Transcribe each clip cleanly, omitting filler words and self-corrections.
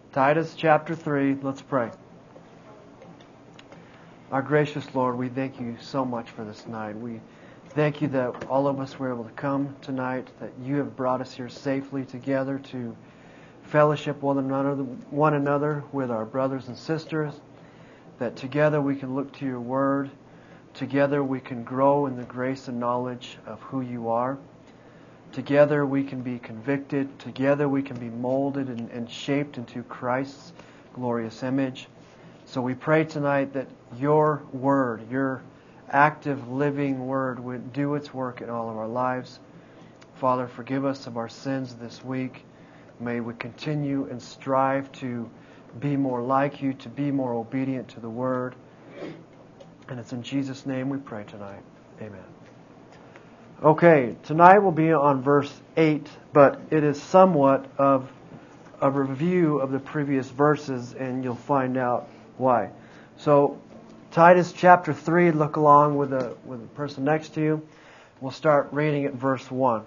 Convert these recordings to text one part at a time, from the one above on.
Titus chapter 3, let's pray. Our gracious Lord, we thank you so much for this night. We thank you that all of us were able to come tonight, that you have brought us here safely together to fellowship one another with our brothers and sisters, that together we can look to your word, together we can grow in the grace and knowledge of who you are. Together we can be convicted. Together we can be molded and shaped into Christ's glorious image. So we pray tonight that your word, your active, living word would do its work in all of our lives. Father, forgive us of our sins this week. May we continue and strive to be more like you, to be more obedient to the word. And it's in Jesus' name we pray tonight. Amen. Okay, tonight will be on verse 8, but it is somewhat of a review of the previous verses, and you'll find out why. So, Titus chapter 3, look along with the person next to you. We'll start reading at verse 1.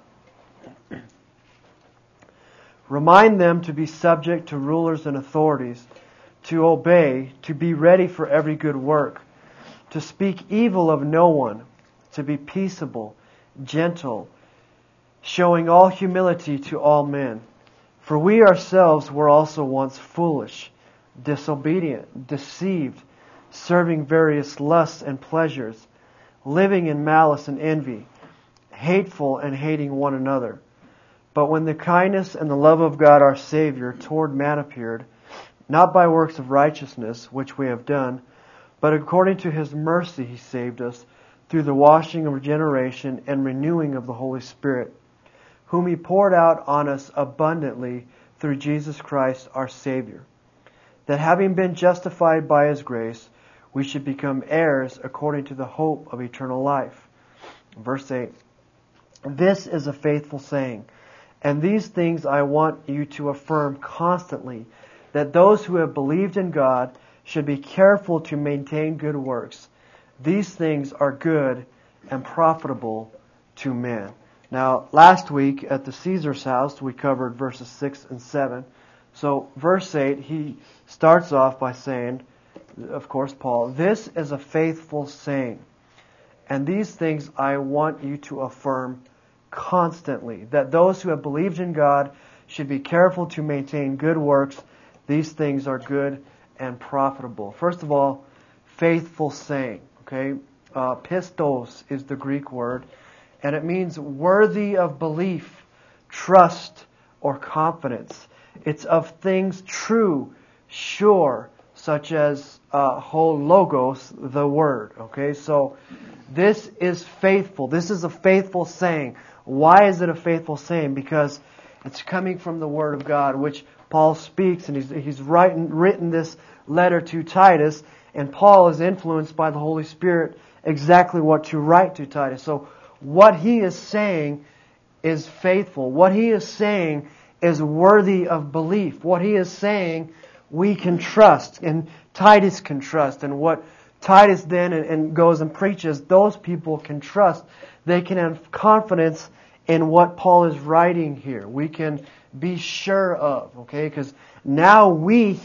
Remind them to be subject to rulers and authorities, to obey, to be ready for every good work, to speak evil of no one, to be peaceable, gentle, showing all humility to all men. For we ourselves were also once foolish, disobedient, deceived, serving various lusts and pleasures, living in malice and envy, hateful and hating one another. But when the kindness and the love of God our Savior toward man appeared, not by works of righteousness which we have done, but according to His mercy He saved us, through the washing of regeneration and renewing of the Holy Spirit, whom He poured out on us abundantly through Jesus Christ our Savior, that having been justified by His grace, we should become heirs according to the hope of eternal life. Verse 8. This is a faithful saying, and these things I want you to affirm constantly, that those who have believed in God should be careful to maintain good works. These things are good and profitable to men. Now, last week at the Caesar's house, we covered verses 6 and 7. So, verse 8, he starts off by saying, of course, Paul, this is a faithful saying. And these things I want you to affirm constantly, that those who have believed in God should be careful to maintain good works. These things are good and profitable. First of all, faithful saying. Okay, pistos is the Greek word, and it means worthy of belief, trust, or confidence. It's of things true, sure, such as whole logos, the word. Okay, so this is faithful. This is a faithful saying. Why is it a faithful saying? Because it's coming from the Word of God, which Paul speaks, and he's written this letter to Titus. And Paul is influenced by the Holy Spirit exactly what to write to Titus. So what he is saying is faithful. What he is saying is worthy of belief. What he is saying we can trust, and Titus can trust. And what Titus then and goes and preaches, those people can trust. They can have confidence in what Paul is writing here. We can be sure of, okay? Because now we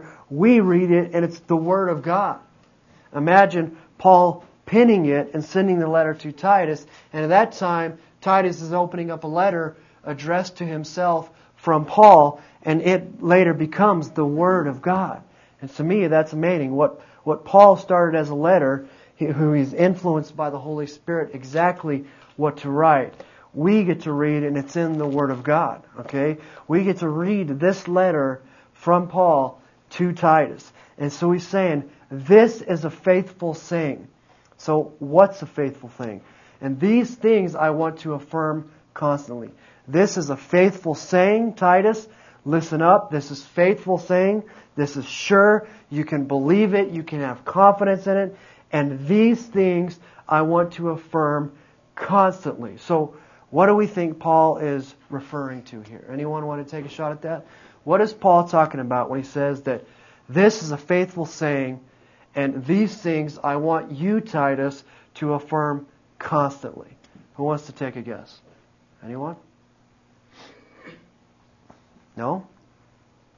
read it, and it's the Word of God. Imagine Paul penning it and sending the letter to Titus, and at that time, Titus is opening up a letter addressed to himself from Paul, and it later becomes the Word of God. And to me, that's amazing. What Paul started as a letter, who he's influenced by the Holy Spirit, exactly what to write. We get to read, and it's in the Word of God, okay? We get to read this letter from Paul to Titus. And so he's saying, this is a faithful saying. So what's a faithful thing? And these things I want to affirm constantly. This is a faithful saying, Titus. Listen up. This is faithful saying. This is sure. You can believe it. You can have confidence in it. And these things I want to affirm constantly. So what do we think Paul is referring to here? Anyone want to take a shot at that? What is Paul talking about when he says that this is a faithful saying, and these things I want you, Titus, to affirm constantly? Who wants to take a guess? Anyone? No?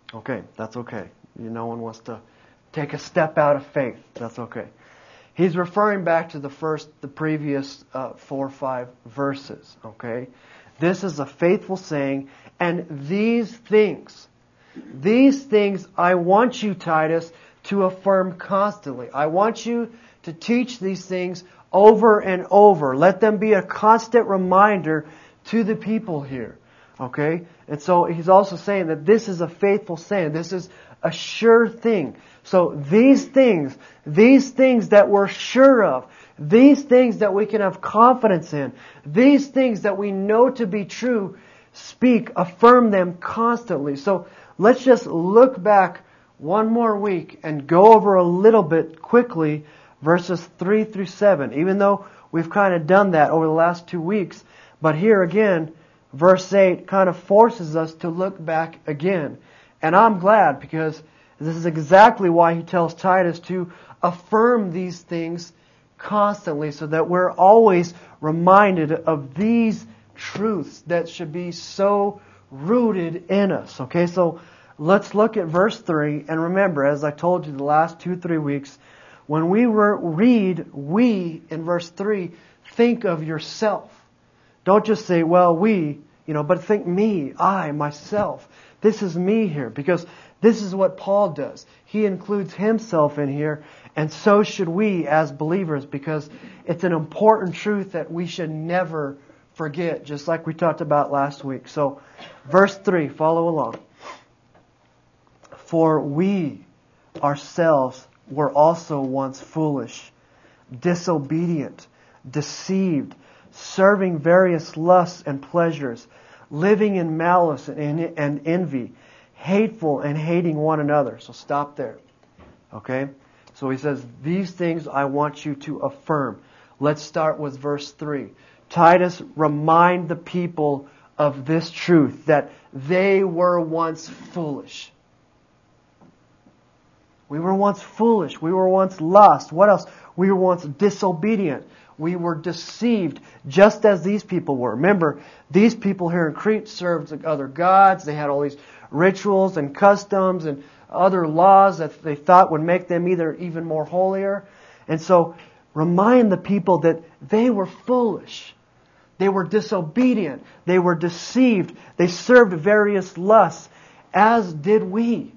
Okay, that's okay. No one wants to take a step out of faith. That's okay. He's referring back to the previous 4 or 5 verses. Okay, this is a faithful saying, and these things I want you, Titus, to affirm constantly. I want you to teach these things over and over. Let them be a constant reminder to the people here. Okay? And so he's also saying that this is a faithful saying. This is a sure thing. So these things that we're sure of, these things that we can have confidence in, these things that we know to be true, affirm them constantly. So let's just look back one more week and go over a little bit quickly verses 3 through 7, even though we've kind of done that over the last 2 weeks. But here again, verse 8 kind of forces us to look back again. And I'm glad, because this is exactly why he tells Titus to affirm these things constantly, so that we're always reminded of these truths that should be so rooted in us. Okay, so let's look at verse 3. And remember, as I told you the last 2-3 weeks, when we read we in verse 3, think of yourself. Don't just say, well, we, but think me, I, myself. This is me here, because this is what Paul does. He includes himself in here, and so should we as believers, because it's an important truth that we should never forget, just like we talked about last week. So, verse 3, follow along. For we ourselves were also once foolish, disobedient, deceived, serving various lusts and pleasures, living in malice and envy, hateful and hating one another. So stop there. Okay? So he says, these things I want you to affirm. Let's start with verse 3. Titus, remind the people of this truth, that they were once foolish. We were once foolish. We were once lost. What else? We were once disobedient. We were deceived, just as these people were. Remember, these people here in Crete served other gods. They had all these rituals and customs and other laws that they thought would make them even more holier. And so, remind the people that they were foolish. They were disobedient. They were deceived. They served various lusts, as did we.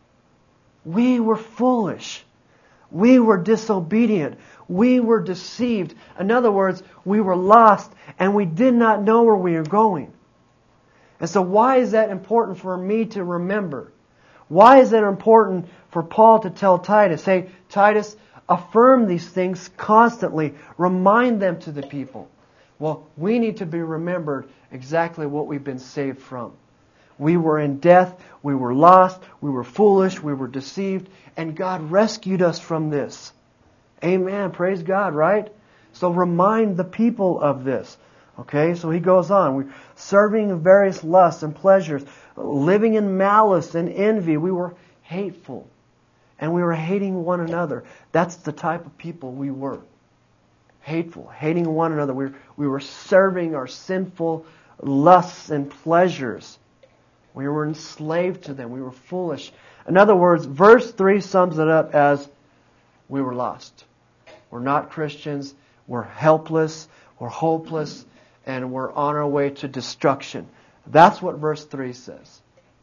We were foolish. We were disobedient. We were deceived. In other words, we were lost and we did not know where we were going. And so why is that important for me to remember? Why is it important for Paul to tell Titus, hey, Titus, affirm these things constantly. Remind them to the people. Well, we need to be remembered exactly what we've been saved from. We were in death, we were lost, we were foolish, we were deceived, and God rescued us from this. Amen. Praise God, right? So remind the people of this. Okay, so he goes on. We're serving various lusts and pleasures, living in malice and envy. We were hateful, and we were hating one another. That's the type of people we were. Hateful, hating one another. We were serving our sinful lusts and pleasures. We were enslaved to them. We were foolish. In other words, verse 3 sums it up as we were lost. We're not Christians. We're helpless. We're hopeless. And we're on our way to destruction. That's what verse 3 says.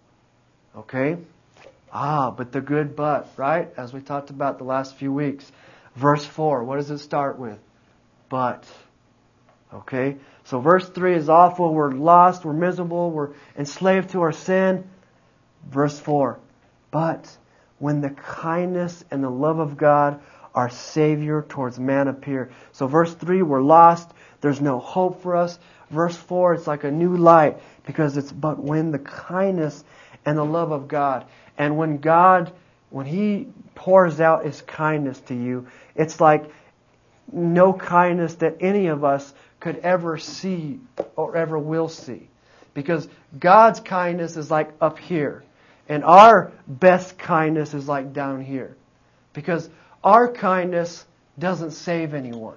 Okay? But the good but, right? As we talked about the last few weeks. Verse 4, what does it start with? But. Okay? So verse 3 is awful. We're lost. We're miserable. We're enslaved to our sin. Verse 4. But when the kindness and the love of God, our Savior, towards man appear. So verse 3, we're lost. There's no hope for us. Verse 4, it's like a new light. Because it's but when the kindness and the love of God. And when He pours out His kindness to you, it's like no kindness that any of us could ever see or ever will see. Because God's kindness is like up here. And our best kindness is like down here. Because our kindness doesn't save anyone.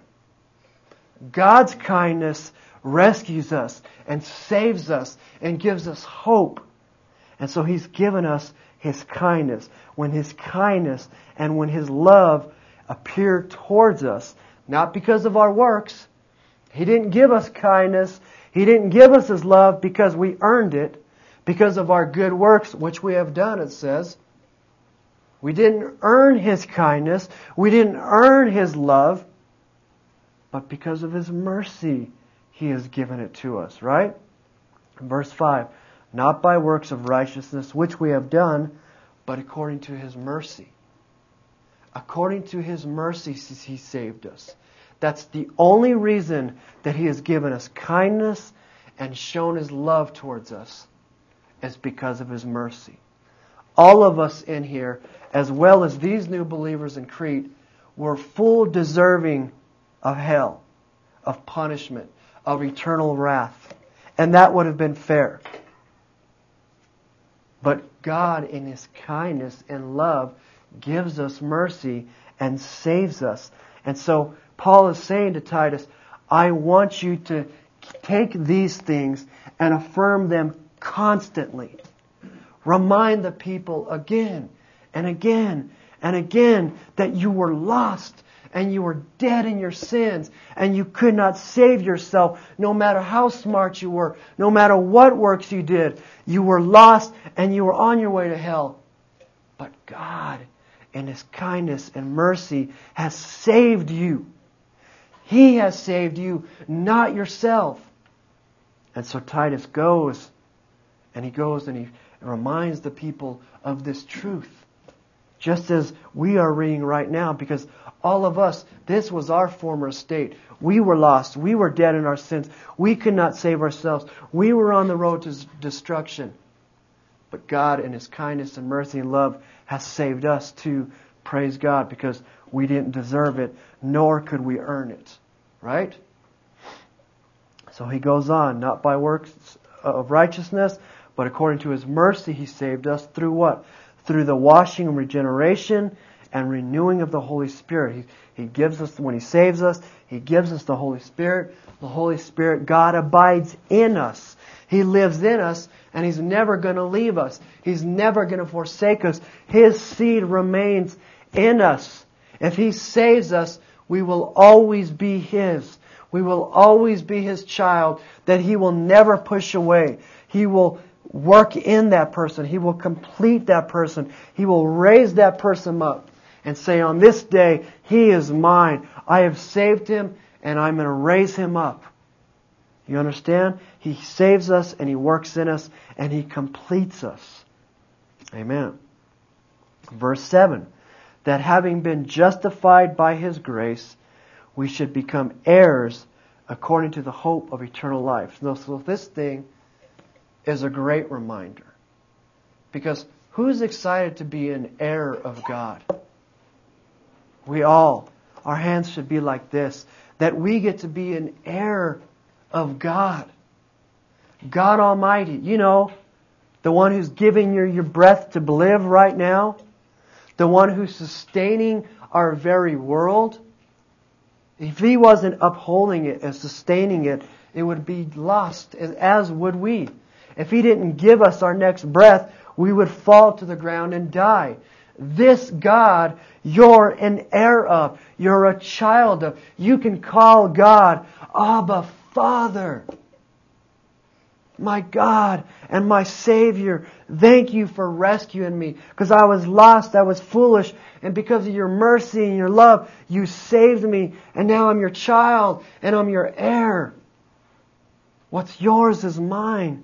God's kindness rescues us and saves us and gives us hope. And so He's given us His kindness. When His kindness and when His love appeared towards us, not because of our works. He didn't give us kindness. He didn't give us His love because we earned it, because of our good works, which we have done, it says. We didn't earn His kindness. We didn't earn His love. But because of His mercy, He has given it to us, right? Verse 5, not by works of righteousness which we have done, but according to His mercy. According to His mercy, He saved us. That's the only reason that He has given us kindness and shown His love towards us, is because of His mercy. All of us in here, as well as these new believers in Crete, were full deserving of hell, of punishment, of eternal wrath. And that would have been fair. But God, in His kindness and love, gives us mercy and saves us. And so Paul is saying to Titus, I want you to take these things and affirm them constantly. Remind the people again and again and again that you were lost and you were dead in your sins and you could not save yourself no matter how smart you were, no matter what works you did. You were lost and you were on your way to hell. But God, in His kindness and mercy, has saved you. He has saved you, not yourself. And so Titus goes and he reminds the people of this truth. Just as we are reading right now, because all of us, this was our former state. We were lost. We were dead in our sins. We could not save ourselves. We were on the road to destruction. But God, in His kindness and mercy and love, has saved us too. Praise God, because we didn't deserve it, nor could we earn it. Right? So he goes on, not by works of righteousness, but according to His mercy He saved us through what? Through the washing and regeneration and renewing of the Holy Spirit. He gives us, when He saves us, He gives us the Holy Spirit. The Holy Spirit, God abides in us. He lives in us, and He's never going to leave us. He's never going to forsake us. His seed remains in us. If He saves us, we will always be His. We will always be His child that He will never push away. He will work in that person. He will complete that person. He will raise that person up and say, on this day, he is mine. I have saved him and I'm going to raise him up. You understand? He saves us and He works in us and He completes us. Amen. Verse 7. That having been justified by His grace, we should become heirs according to the hope of eternal life. So this thing is a great reminder. Because who's excited to be an heir of God? We all. Our hands should be like this. That we get to be an heir of God. God Almighty. You know, the one who's giving you your breath to live right now. The one who's sustaining our very world. If He wasn't upholding it and sustaining it, it would be lost, as would we. If He didn't give us our next breath, we would fall to the ground and die. This God, you're an heir of. You're a child of. You can call God Abba, Father. My God and my Savior, thank You for rescuing me. Because I was lost, I was foolish. And because of Your mercy and Your love, You saved me. And now I'm Your child and I'm Your heir. What's yours is mine.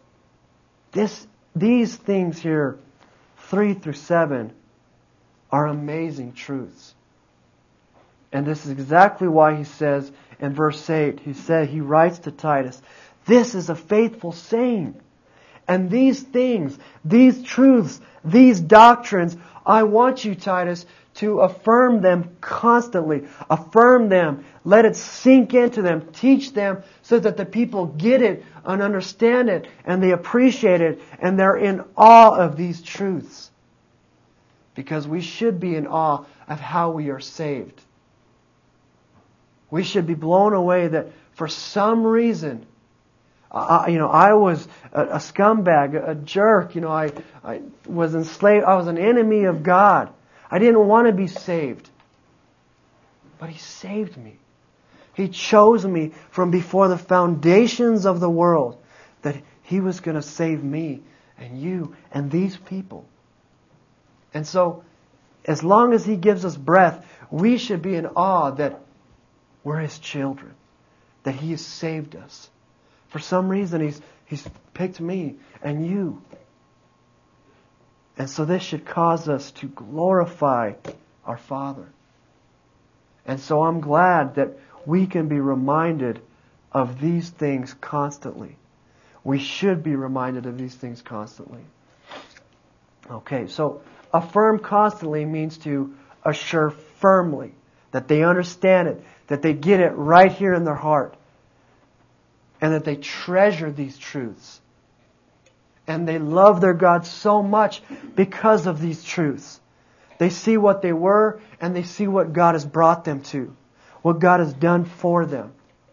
These things here, 3 through 7, are amazing truths. And this is exactly why he says in verse 8, he writes to Titus, this is a faithful saying. And these things, these truths, these doctrines, I want you, Titus, to affirm them constantly. Affirm them. Let it sink into them. Teach them so that the people get it and understand it and they appreciate it and they're in awe of these truths. Because we should be in awe of how we are saved. We should be blown away that for some reason I was a scumbag, a jerk. I was enslaved. I was an enemy of God. I didn't want to be saved. But He saved me. He chose me from before the foundations of the world, that He was going to save me and you and these people. And so, as long as He gives us breath, we should be in awe that we're His children, that He has saved us. For some reason, He's picked me and you. And so this should cause us to glorify our Father. And so I'm glad that we can be reminded of these things constantly. We should be reminded of these things constantly. Okay, so affirm constantly means to assure firmly, that they understand it, that they get it right here in their heart, and that they treasure these truths. And they love their God so much because of these truths. They see what they were, and they see what God has brought them to, what God has done for them.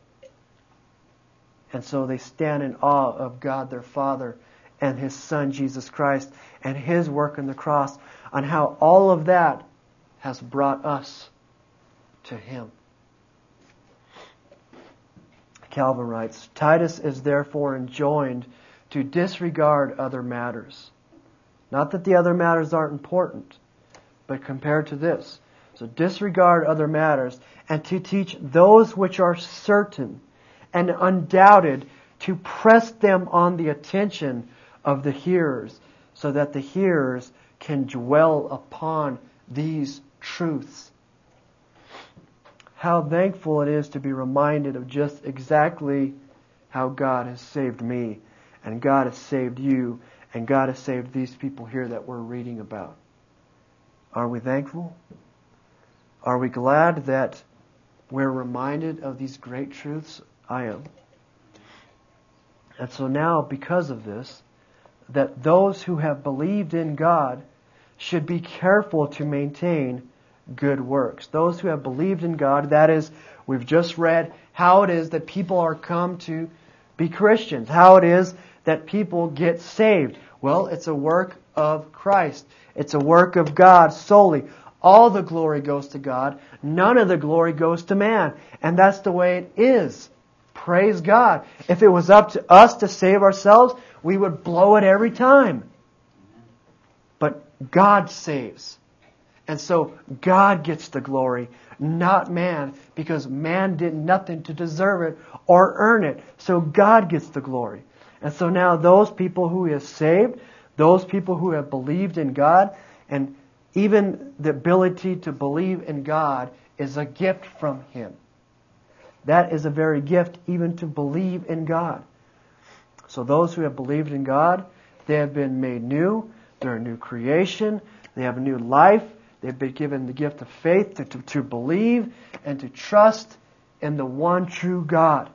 And so they stand in awe of God their Father and His Son Jesus Christ and His work on the cross, on how all of that has brought us to Him. Calvin writes, Titus is therefore enjoined to disregard other matters. Not that the other matters aren't important, but compared to this. So disregard other matters, and to teach those which are certain and undoubted, to press them on the attention of the hearers, so that the hearers can dwell upon these truths. How thankful it is to be reminded of just exactly how God has saved me, and God has saved you, and God has saved these people here that we're reading about. Are we thankful? Are we glad that we're reminded of these great truths? I am. And so now, because of this, that those who have believed in God should be careful to maintain good works. Those who have believed in God, that is, we've just read how it is that people are come to be Christians, how it is that people get saved. Well, it's a work of Christ. It's a work of God solely. All the glory goes to God. None of the glory goes to man. And that's the way it is. Praise God. If it was up to us to save ourselves, we would blow it every time. But God saves. And so God gets the glory, not man, because man did nothing to deserve it or earn it. So God gets the glory. And so now those people who He has saved, those people who have believed in God, and even the ability to believe in God is a gift from Him. That is a very gift, even to believe in God. So those who have believed in God, they have been made new. They're a new creation. They have a new life. They've been given the gift of faith to believe and to trust in the one true God.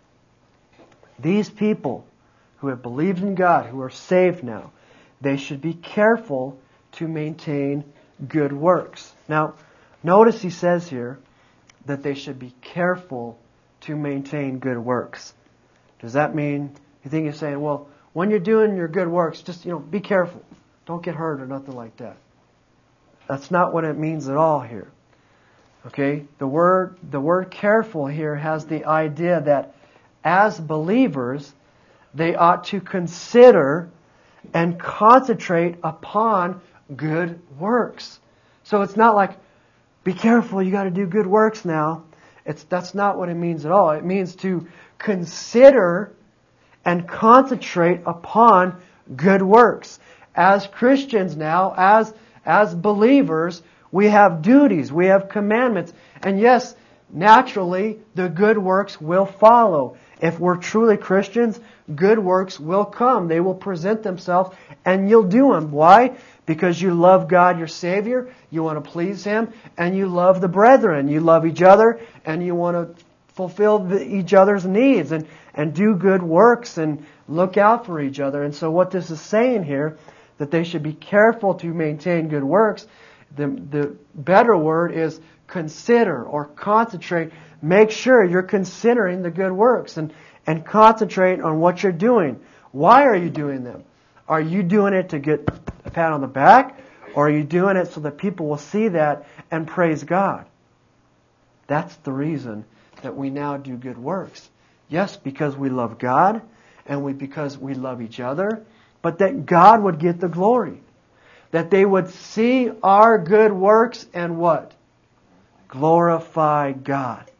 These people who have believed in God, who are saved now, they should be careful to maintain good works. Now, notice he says here that they should be careful to maintain good works. Does that mean, you think he's saying, well, when you're doing your good works, just, be careful. Don't get hurt or nothing like that. That's not what it means at all here. Okay? The word careful here has the idea that as believers, they ought to consider and concentrate upon good works. So it's not like, be careful, you got to do good works now. That's not what it means at all. It means to consider and concentrate upon good works. As Christians now, as believers, we have duties, we have commandments. And yes, naturally, the good works will follow. If we're truly Christians, good works will come. They will present themselves and you'll do them. Why? Because you love God, your Savior, you want to please Him, and you love the brethren. You love each other, and you want to fulfill each other's needs and do good works and look out for each other. And so what this is saying here, that they should be careful to maintain good works, the better word is consider or concentrate. Make sure you're considering the good works. And and concentrate on what you're doing. Why are you doing them? Are you doing it to get a pat on the back? Or are you doing it so that people will see that and praise God? That's the reason that we now do good works. Yes, because we love God and because we love each other, but that God would get the glory. That they would see our good works and what? Glorify God.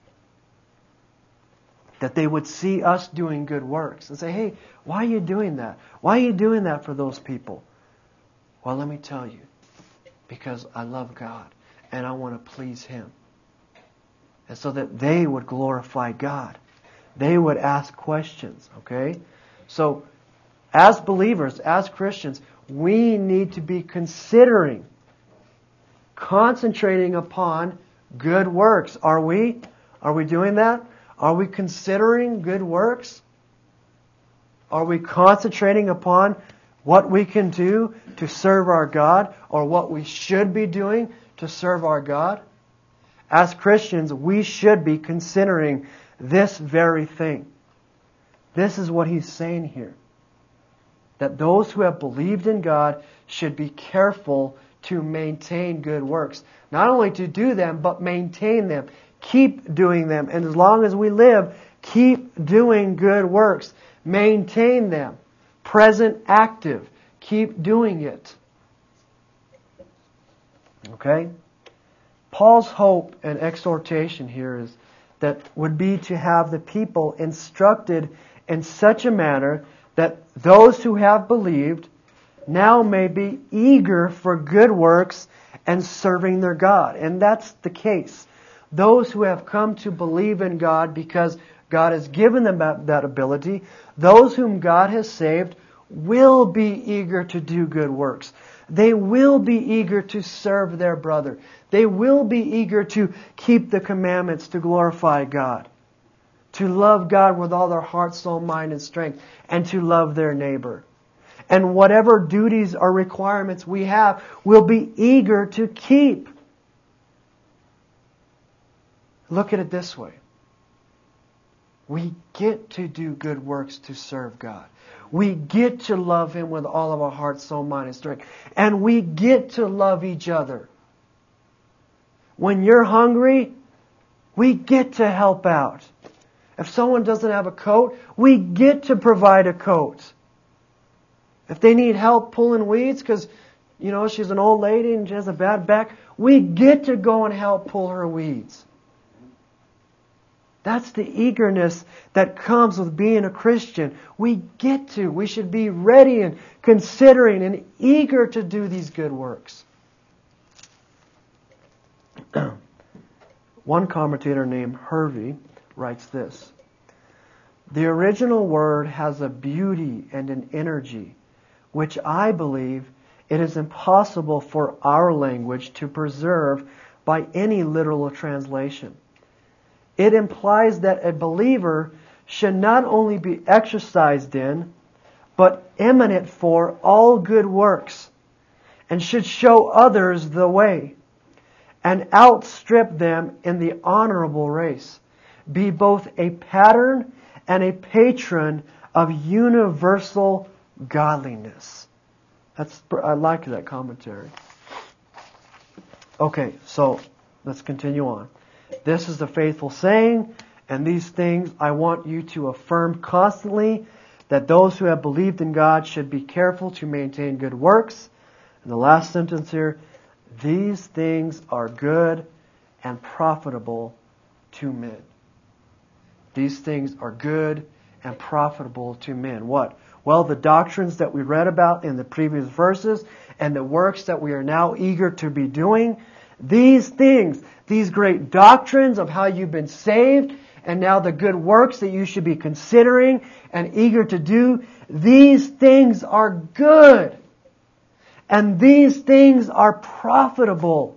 That they would see us doing good works and say, hey, why are you doing that? Why are you doing that for those people? Well, let me tell you. Because I love God and I want to please Him. And so that they would glorify God. They would ask questions, okay? So, as believers, as Christians, we need to be considering, concentrating upon good works. Are we? Are we doing that? Are we considering good works? Are we concentrating upon what we can do to serve our God, or what we should be doing to serve our God? As Christians, we should be considering this very thing. This is what he's saying here. That those who have believed in God should be careful to maintain good works. Not only to do them, but maintain them. Keep doing them. And as long as we live, keep doing good works. Maintain them. Present active. Keep doing it. Okay? Paul's hope and exhortation here is that would be to have the people instructed in such a manner that those who have believed now may be eager for good works and serving their God. And that's the case. Those who have come to believe in God because God has given them that ability, those whom God has saved will be eager to do good works. They will be eager to serve their brother. They will be eager to keep the commandments to glorify God. To love God with all their heart, soul, mind, and strength. And to love their neighbor. And whatever duties or requirements we have, we'll be eager to keep. Look at it this way. We get to do good works to serve God. We get to love Him with all of our heart, soul, mind, and strength. And we get to love each other. When you're hungry, we get to help out. If someone doesn't have a coat, we get to provide a coat. If they need help pulling weeds because, she's an old lady and she has a bad back, we get to go and help pull her weeds. That's the eagerness that comes with being a Christian. We should be ready and considering and eager to do these good works. One commentator named Hervey writes this: the original word has a beauty and an energy which I believe it is impossible for our language to preserve by any literal translation. It implies that a believer should not only be exercised in, but eminent for all good works, and should show others the way, and outstrip them in the honorable race, be both a pattern and a patron of universal godliness. I like that commentary. Okay, so let's continue on. This is the faithful saying, and these things I want you to affirm constantly, that those who have believed in God should be careful to maintain good works. And the last sentence here, these things are good and profitable to men. These things are good and profitable to men. What? Well, the doctrines that we read about in the previous verses and the works that we are now eager to be doing, these things, these great doctrines of how you've been saved, and now the good works that you should be considering and eager to do, these things are good. And these things are profitable.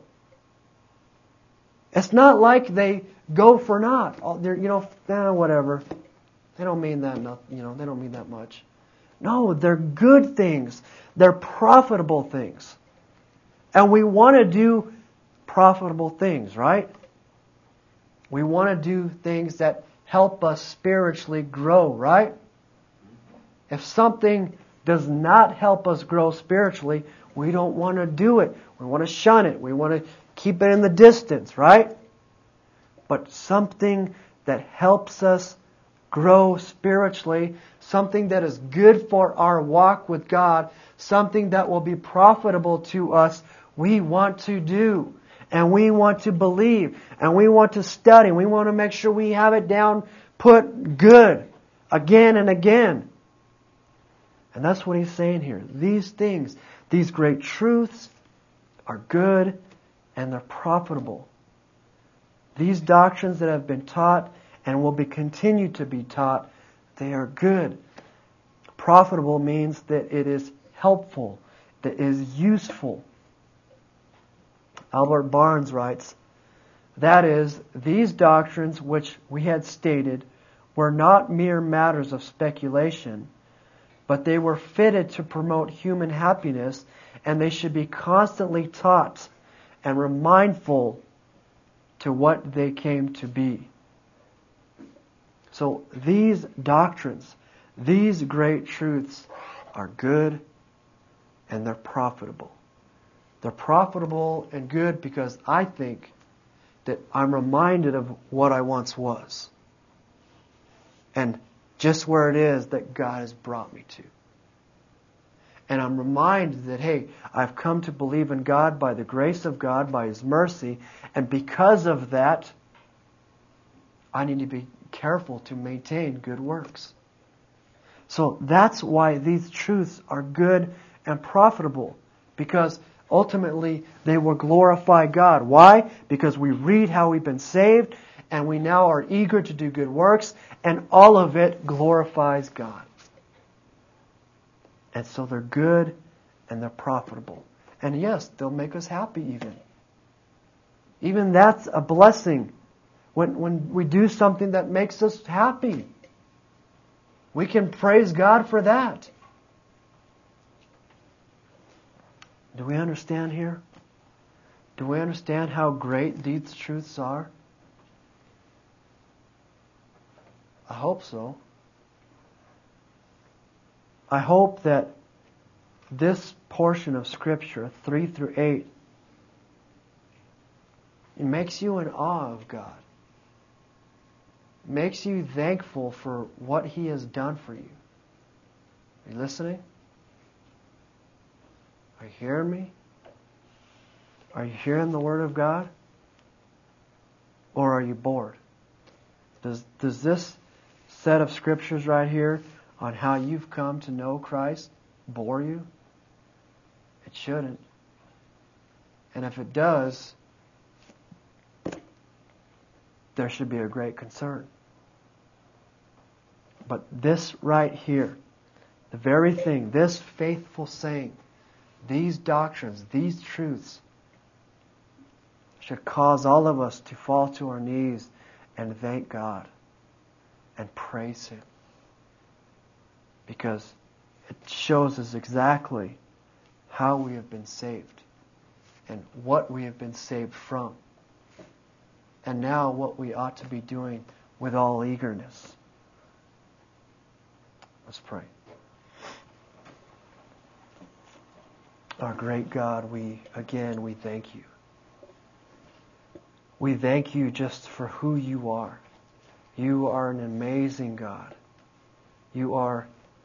It's not like they go for naught. They're, whatever. They don't mean that, they don't mean that much. No, they're good things. They're profitable things. And we want to do profitable things, right? We want to do things that help us spiritually grow, right? If something does not help us grow spiritually, we don't want to do it. We want to shun it. We want to keep it in the distance, right? But something that helps us grow spiritually, something that is good for our walk with God, something that will be profitable to us, we want to do. And we want to believe. And we want to study. And we want to make sure we have it down, put good, again and again. And that's what he's saying here. These things, these great truths are good and they're profitable. These doctrines that have been taught and will be continued to be taught, they are good. Profitable means that it is helpful, that it is useful. Albert Barnes writes, that is, these doctrines which we had stated were not mere matters of speculation, but they were fitted to promote human happiness, and they should be constantly taught and remindful to what they came to be. So these doctrines, these great truths are good and they're profitable. They're profitable and good because I think that I'm reminded of what I once was. And just where it is that God has brought me to. And I'm reminded that, hey, I've come to believe in God by the grace of God, by His mercy. And because of that, I need to be careful to maintain good works. So that's why these truths are good and profitable. Because ultimately, they will glorify God. Why? Because we read how we've been saved, and we now are eager to do good works, and all of it glorifies God. And so they're good and they're profitable. And yes, they'll make us happy even. Even that's a blessing. When we do something that makes us happy, we can praise God for that. Do we understand here? Do we understand how great these truths are? I hope so. I hope that this portion of Scripture, 3 through 8, it makes you in awe of God. It makes you thankful for what He has done for you. Are you listening? Are you hearing me? Are you hearing the Word of God? Or are you bored? Does this set of scriptures right here on how you've come to know Christ bore you? It shouldn't. And if it does, there should be a great concern. But this right here, the very thing, this faithful saying, these doctrines, these truths, should cause all of us to fall to our knees and thank God and praise Him. Because it shows us exactly how we have been saved and what we have been saved from. And now what we ought to be doing with all eagerness. Let's pray. Our great God, we thank you. We thank you just for who you are. You are an amazing God. You are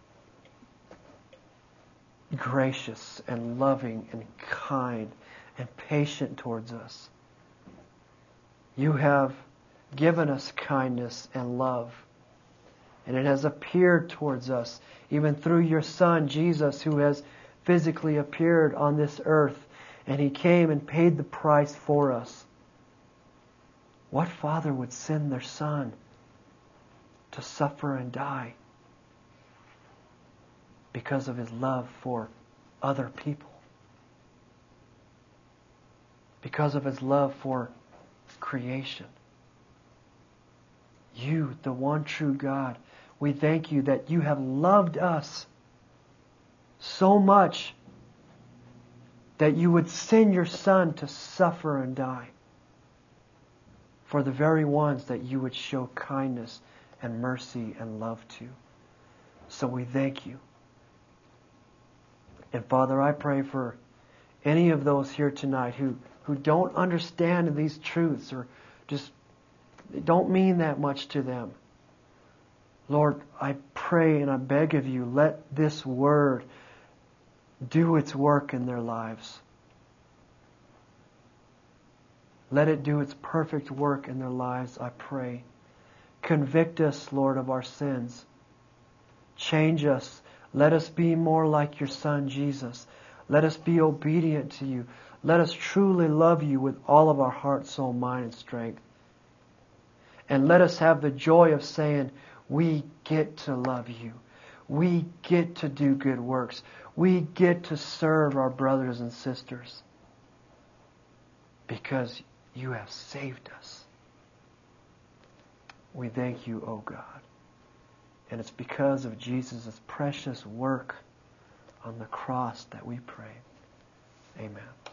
gracious and loving and kind and patient towards us. You have given us kindness and love. And it has appeared towards us, even through your Son, Jesus, who has physically appeared on this earth. And He came and paid the price for us. What father would send their son to suffer and die because of his love for other people? Because of his love for creation? You, the one true God, we thank you that you have loved us so much that you would send your Son to suffer and die for the very ones that you would show kindness and mercy and love to. So we thank you. And Father, I pray for any of those here tonight who don't understand these truths or just they don't mean that much to them. Lord, I pray and I beg of you, let this word do its work in their lives. Let it do its perfect work in their lives, I pray. Convict us, Lord, of our sins. Change us. Let us be more like your Son, Jesus. Let us be obedient to you. Let us truly love you with all of our heart, soul, mind, and strength. And let us have the joy of saying, we get to love you. We get to do good works. We get to serve our brothers and sisters. Because you have saved us. We thank you, O God. And it's because of Jesus' precious work on the cross that we pray. Amen.